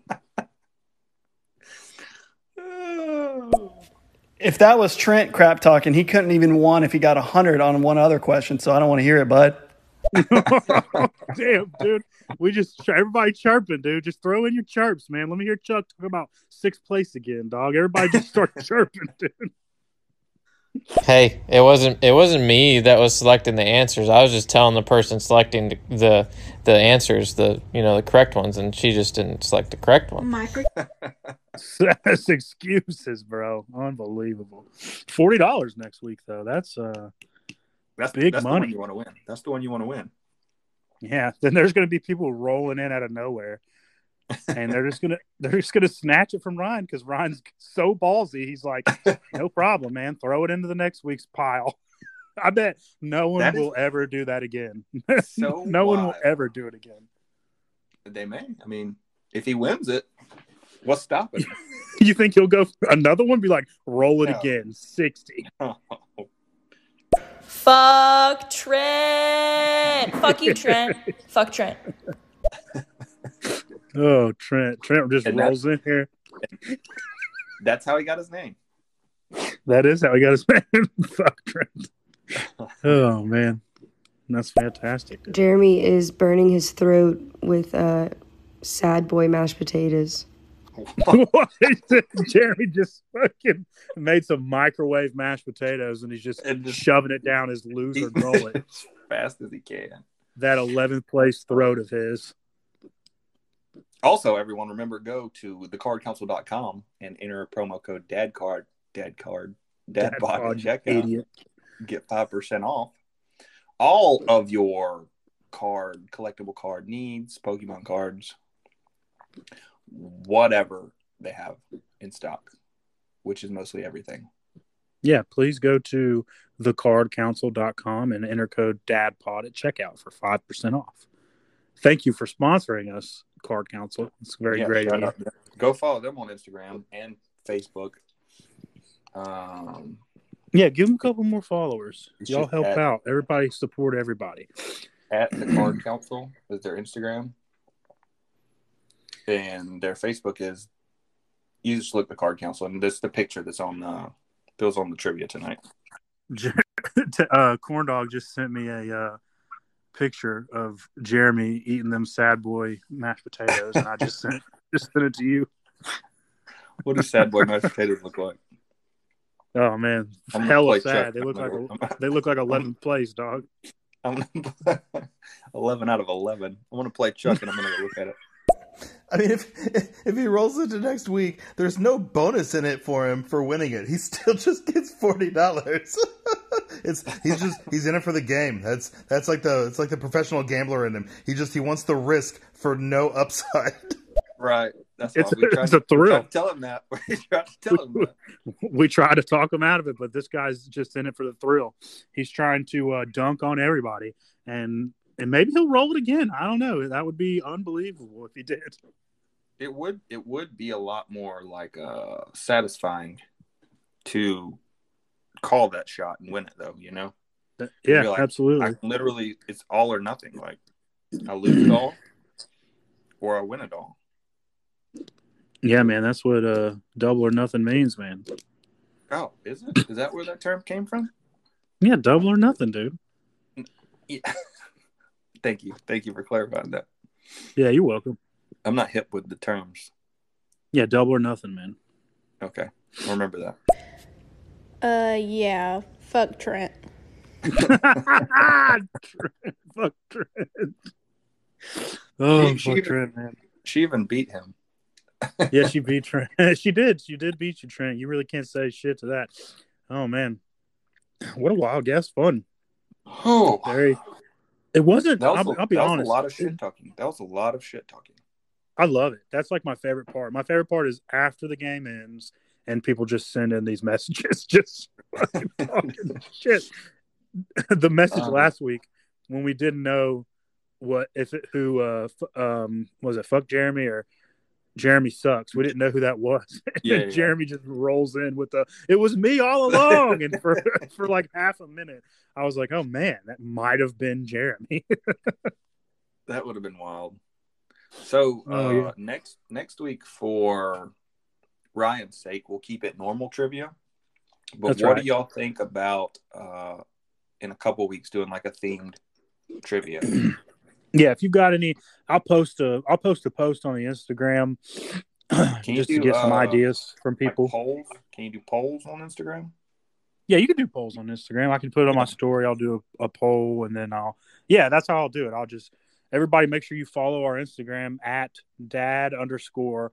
If that was Trent crap talking, he couldn't even won if he got 100 on one other question, so I don't want to hear it, bud. Damn, dude. Everybody chirping, dude. Just throw in your chirps, man. Let me hear Chuck talk about 6th place again, dog. Everybody just start chirping, dude. Hey, it wasn't me that was selecting the answers. I was just telling the person selecting the answers, the correct ones, and she just didn't select the correct one. That's excuses, bro. Unbelievable. $40 next week, though. That's big money. The one you want to win. That's the one you want to win. Yeah. Then there's going to be people rolling in out of nowhere, and they're just gonna snatch it from Ryan because Ryan's so ballsy. He's like, no problem, man. Throw it into the next week's pile. I bet no one will ever do that again. No one will ever do it again. They may. I mean, if he wins it, what's stopping him? You think he'll go for another one? Be like, roll it again, 60. Fuck Trent. Fuck you, Trent. Fuck Trent. Oh, Trent just rolls in here. That's how he got his name. That is how he got his name. Fuck Trent. Oh man. That's fantastic. Jeremy is burning his throat with sad boy mashed potatoes. What? Jeremy just fucking made some microwave mashed potatoes and he's just shoving it down his loser gullet as fast as he can. That 11th place throat of his. Also, everyone, remember, go to thecardcouncil.com and enter promo code DADCARD at checkout. Get 5% off all of your collectible card needs, Pokemon cards, whatever they have in stock, which is mostly everything. Yeah, please go to thecardcouncil.com and enter code DADPOD at checkout for 5% off. Thank you for sponsoring us, Card Council. It's very great. Go follow them on Instagram and Facebook. Yeah, give them a couple more followers. Y'all help out. Everybody support everybody. At the Card Council is their Instagram. And their Facebook is, you just look the Card Council, and this is the picture that's on the trivia tonight. Corn Dog just sent me a picture of Jeremy eating them sad boy mashed potatoes, and I just sent it to you. What do sad boy mashed potatoes look like? Oh man, hella sad. They look like 11th place, dog. I'm 11 out of 11. I want to play Chuck, and I'm going to look at it. I mean, if he rolls into next week, there's no bonus in it for him for winning it. He still just gets $40. He's in it for the game. It's like the professional gambler in him. He wants the risk for no upside. Right. That's it's a thrill. Tell him that. We try to talk him out of it, but this guy's just in it for the thrill. He's trying to dunk on everybody, and maybe he'll roll it again. I don't know. That would be unbelievable if he did. It would be a lot more like satisfying to call that shot and win it, though. You know? Yeah, like, absolutely. Literally, it's all or nothing. Like I lose it all, or I win it all. Yeah, man, that's what double or nothing means, man. Oh, is it? Is that where that term came from? Yeah, double or nothing, dude. Yeah. Thank you for clarifying that. Yeah, you're welcome. I'm not hip with the terms. Yeah, double or nothing, man. Okay, I'll remember that. Yeah, fuck Trent. Fuck Trent. Oh, fuck Trent, man. She even beat him. Yeah, she beat Trent. She did beat you, Trent. You really can't say shit to that. Oh man, what a wild guess! Fun. Oh, It wasn't. I'll be honest. That was a lot of shit talking. I love it. That's like my favorite part. My favorite part is after the game ends and people just send in these messages, just fucking talking shit. The message last week when we didn't know was it fuck Jeremy or Jeremy sucks. We didn't know who that was. Yeah. Jeremy just rolls in with it was me all along. And for like half a minute, I was like, oh man, that might have been Jeremy. That would have been wild. So next week for Ryan's sake, we'll keep it normal trivia. But That's what right. do y'all think about in a couple weeks doing like a themed trivia? Yeah, if you got any, I'll post a post on the Instagram just to get some ideas from people. Like polls? Can you do polls on Instagram? Yeah, you can do polls on Instagram. I can put it on my story. I'll do a poll, and then that's how I'll do it. Everybody make sure you follow our Instagram at dad_pod_.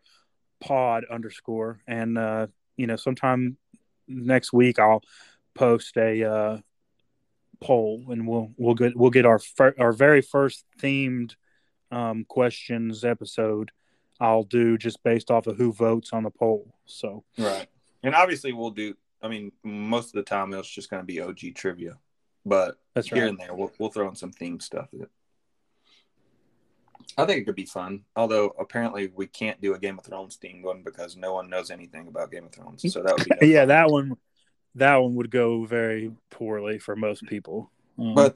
And, sometime next week I'll post a poll, and we'll get our very first themed questions episode. I'll do just based off of who votes on the poll. So right, and obviously we'll do. I mean, most of the time it's just going to be OG trivia, but that's here right. and there we'll throw in some themed stuff. I think it could be fun. Although apparently we can't do a Game of Thrones themed one because no one knows anything about Game of Thrones. So that would be yeah, that one would go very poorly for most people. But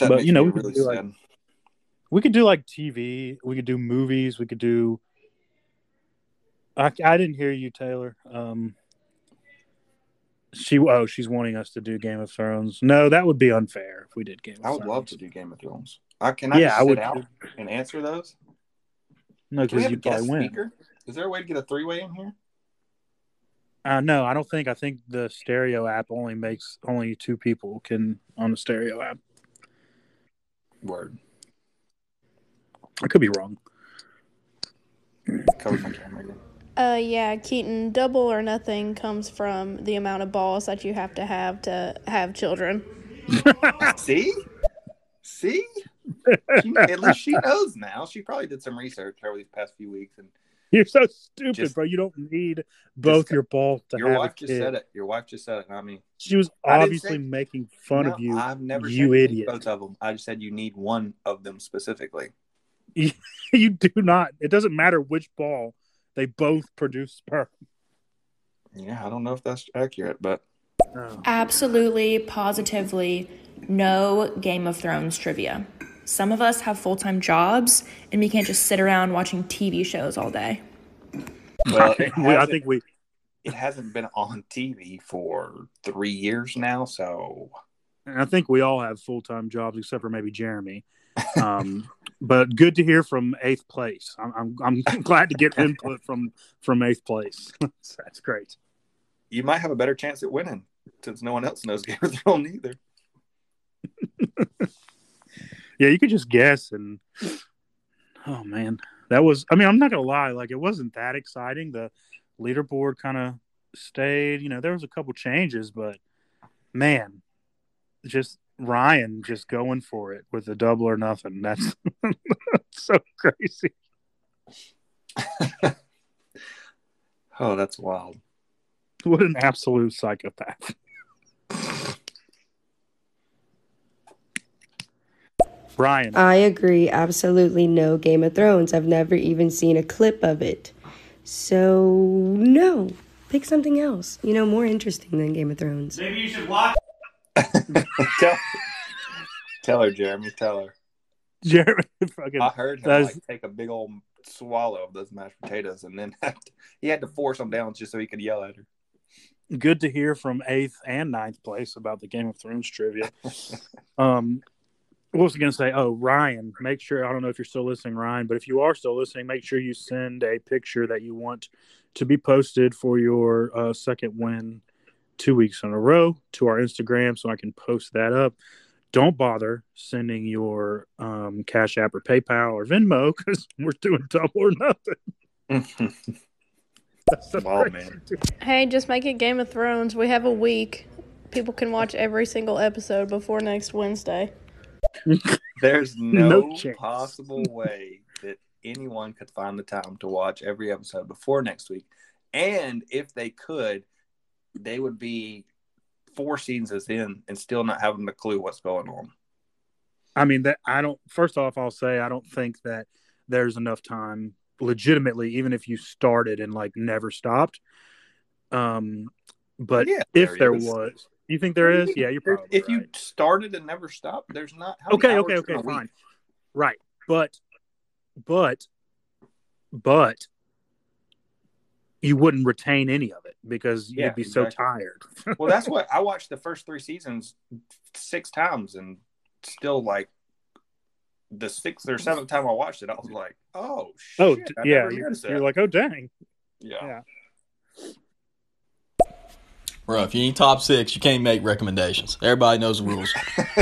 we could do like TV. We could do movies. We could do. I didn't hear you, Taylor. She's wanting us to do Game of Thrones. No, that would be unfair if we did Game of I Thrones. would love to do Game of Thrones. Can I just sit out and answer those? No, because you probably win. Speaker? Is there a way to get a 3-way in here? No, I don't think. I think the stereo app only 2 people can on the stereo app. Word. I could be wrong. Cover my camera again. Yeah, Keaton, double or nothing comes from the amount of balls that you have to have children. See? At least she knows now. She probably did some research over these past few weeks. And you're so stupid, bro. You don't need both your balls to have a kid. Your wife just said it, not me. She was obviously making fun of you. I've never you said idiot. Both of them. I just said you need one of them specifically. You do not. It doesn't matter which ball. They both produce sperm. Yeah, I don't know if that's accurate, but absolutely, positively, no Game of Thrones trivia. Some of us have full-time jobs, and we can't just sit around watching TV shows all day. Well, it hasn't been on TV for 3 years now, so. And I think we all have full-time jobs, except for maybe Jeremy. But good to hear from 8th place. I'm glad to get input from 8th place. That's great. You might have a better chance at winning since no one else knows Game of Thrones either. Yeah, you could just guess, and oh man, that was. I mean, I'm not gonna lie. Like, it wasn't that exciting. The leaderboard kind of stayed. There was a couple changes, but man, just Ryan just going for it with the double or nothing. That's so crazy. Oh, that's wild. What an absolute psychopath. Ryan. I agree. Absolutely no Game of Thrones. I've never even seen a clip of it. So, no. Pick something else. More interesting than Game of Thrones. Maybe you should watch. Tell her, Jeremy. Tell her. Jeremy, fucking. I heard him take a big old swallow of those mashed potatoes, and then he had to force them down just so he could yell at her. Good to hear from 8th and 9th place about the Game of Thrones trivia. What was I going to say? Oh, Ryan, make sure, I don't know if you're still listening, Ryan, but if you are still listening, make sure you send a picture that you want to be posted for your second win 2 weeks in a row to our Instagram so I can post that up. Don't bother sending your Cash App or PayPal or Venmo because we're doing double or nothing. Wow, man. Hey, just make it Game of Thrones. We have a week. People can watch every single episode before next Wednesday. There's no possible way that anyone could find the time to watch every episode before next week. And if they could, they would be 4 seasons in and still not having a clue what's going on. I mean, first off, I'll say I don't think that there's enough time legitimately, even if you started and never stopped. But yeah, if there was. You think there is? Yeah, you're probably if right. you started and never stopped, there's not. Okay, fine. Right, but you wouldn't retain any of it because you'd be so tired. Well, that's what I watched the first 3 seasons 6 times, and still the 6th or 7th time I watched it, I was like, "Oh shit!" Yeah, you're like, "Oh dang." Yeah. Bro, if you ain't top 6, you can't make recommendations. Everybody knows the rules.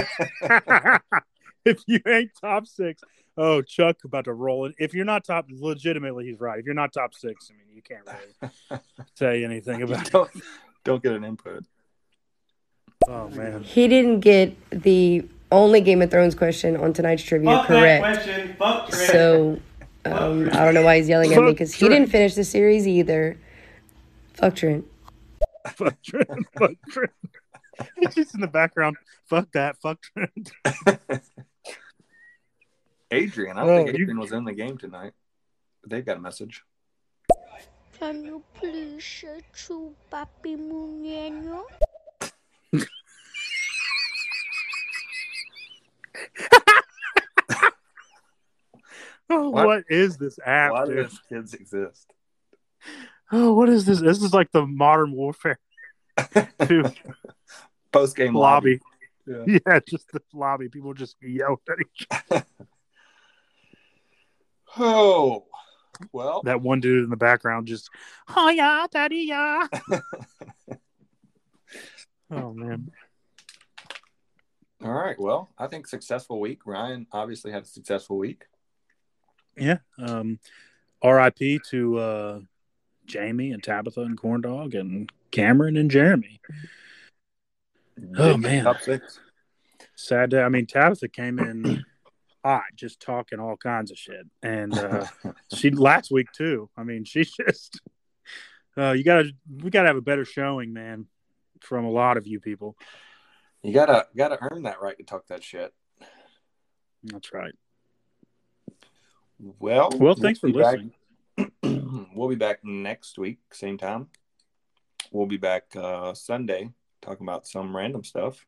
If you ain't top 6, Chuck about to roll it. If you're not top, legitimately, he's right. If you're not top 6, I mean, you can't really say anything about it. Don't get an input. Oh, man. He didn't get the only Game of Thrones question on tonight's trivia correct. That question. So, I don't know why he's yelling at me because he didn't finish the series either. Fuck Trent. Fuck Trent. He's just in the background. Fuck that. Fuck Trent. Adrian. I don't think Adrian was in the game tonight. They've got a message. Can you please say to Papi Muñeño? What is this app? Why dude? do those kids exist? Oh, what is this? This is like the Modern Warfare. to Post game lobby. Yeah. Yeah, just the lobby. People just yelled at each other. Oh, well. That one dude in the background just, oh, yeah, daddy, yeah. Oh, man. All right. Well, I think successful week. Ryan obviously had a successful week. Yeah. RIP to Jamie and Tabitha and Corndog and Cameron and Jeremy. Oh, man. Top 6. Sad day. I mean, Tabitha came in hot, just talking all kinds of shit. And she last week, too. I mean, she's just we gotta have a better showing, man, from a lot of you people. You gotta earn that right to talk that shit. That's right. Well, thanks for listening. We'll be back next week, same time. We'll be back Sunday talking about some random stuff.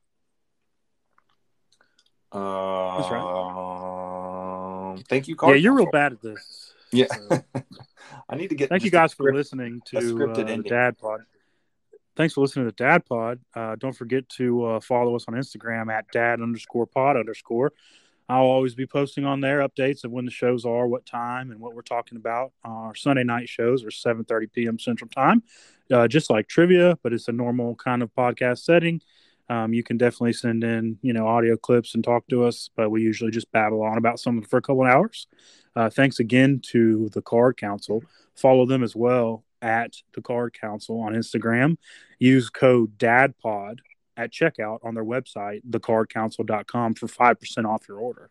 That's right. Thank you, Carl. Yeah, you're real bad at this. Yeah. So. I need to get. Thank you guys for listening to the Dad Pod. Thanks for listening to Dad Pod. Don't forget to follow us on Instagram at dad_pod_. I'll always be posting on there updates of when the shows are, what time, and what we're talking about. Our Sunday night shows are 7:30 p.m. Central Time, just like trivia, but it's a normal kind of podcast setting. You can definitely send in, audio clips and talk to us, but we usually just babble on about something for a couple of hours. Thanks again to the Card Council. Follow them as well at the Card Council on Instagram. Use code DADPOD at checkout on their website, thecardcouncil.com, for 5% off your order.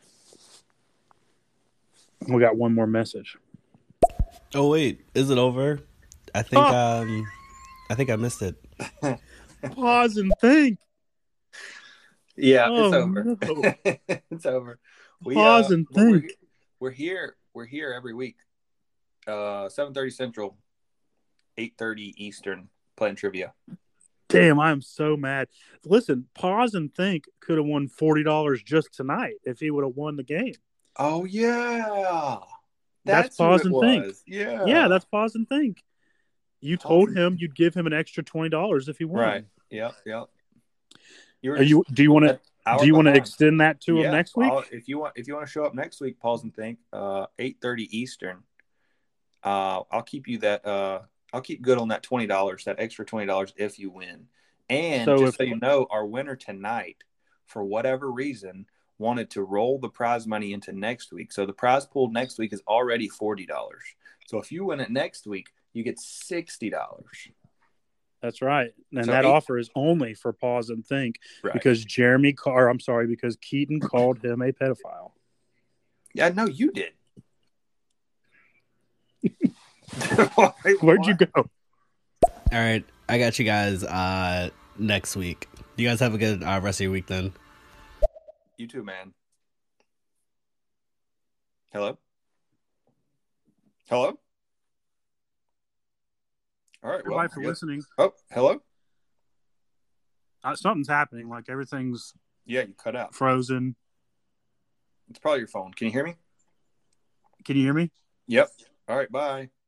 We got one more message. Oh wait, is it over? I think I missed it. Pause and think. Yeah, it's over. No. It's over. Pause and think. We're here every week. 7:30 Central, 8:30 Eastern, playing trivia. Damn, I am so mad. Listen, Pause and Think could have won $40 just tonight if he would have won the game. Oh yeah, that's Pause and Think. Yeah, that's Pause and Think. You told him you'd give him an extra $20 if he won. Right. Yep. Do you want to extend that to him next week? If you want to show up next week, Pause and Think, 8:30 Eastern. I'll keep you that. I'll keep good on that $20, that extra $20 if you win. And so you know, our winner tonight, for whatever reason, wanted to roll the prize money into next week. So the prize pool next week is already $40. So if you win it next week, you get $60. That's right. And so that offer is only for Pause and Think, right? Because because Keaton called him a pedophile. Yeah, no, you did. Where'd you go? All right, I got you guys next week. You guys have a good rest of your week then. You too, man. Hello? All right. Everybody for listening. Oh, hello? Something's happening. Like everything's you cut out. Frozen. It's probably your phone. Can you hear me? Can you hear me? Yep. All right, bye.